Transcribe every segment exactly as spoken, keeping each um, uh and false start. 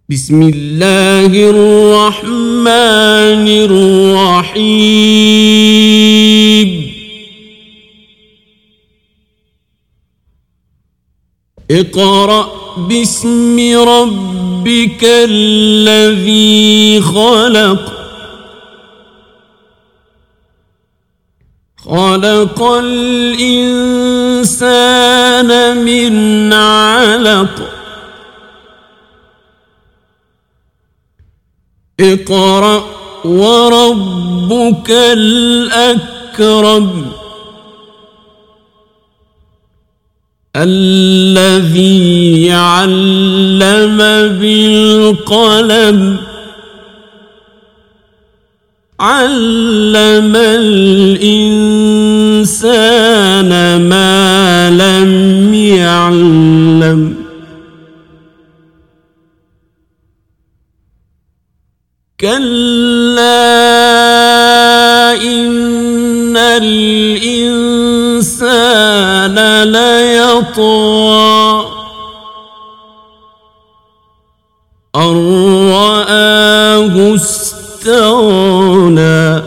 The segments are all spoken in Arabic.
بسم الله الرحمن الرحيم اقرأ باسم ربك الذي خلق خلق الإنسان من علق اقرأ وربك الأكرم الذي علم بالقلم علم الإنسان ما لم يعلم كلا إن الإنسان ليطغى أن رآه استغنى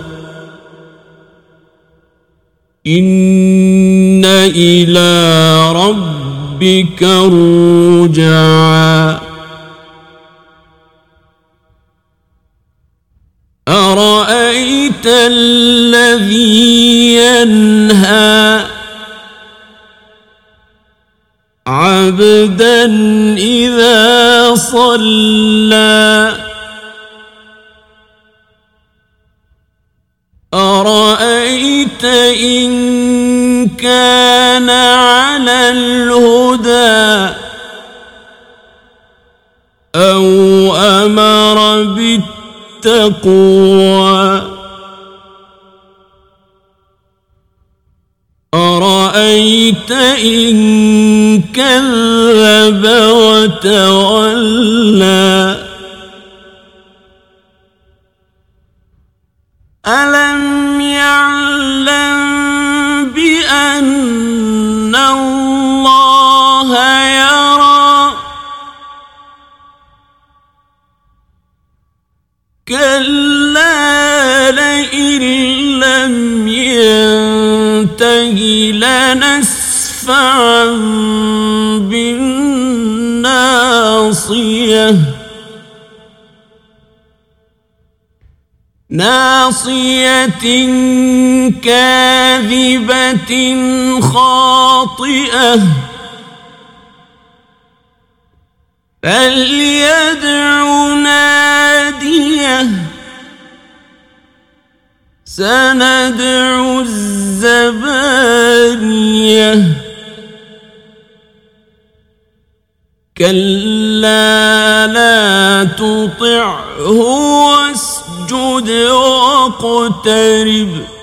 إن إلى ربك الرجعى أرأيت الذي ينهى عبدا إذا صلى أرأيت إن كان على الهدى أو أمر بالتقوى أرأيت إن كذب وتولى ألم يعلم بأن الله يرى كلا لئن لم ينته لنسفعا بالناصية ناصية كاذبة خاطئة فليدع ناديه سندع الزبانية كلا لا تطعه واسجد واقترب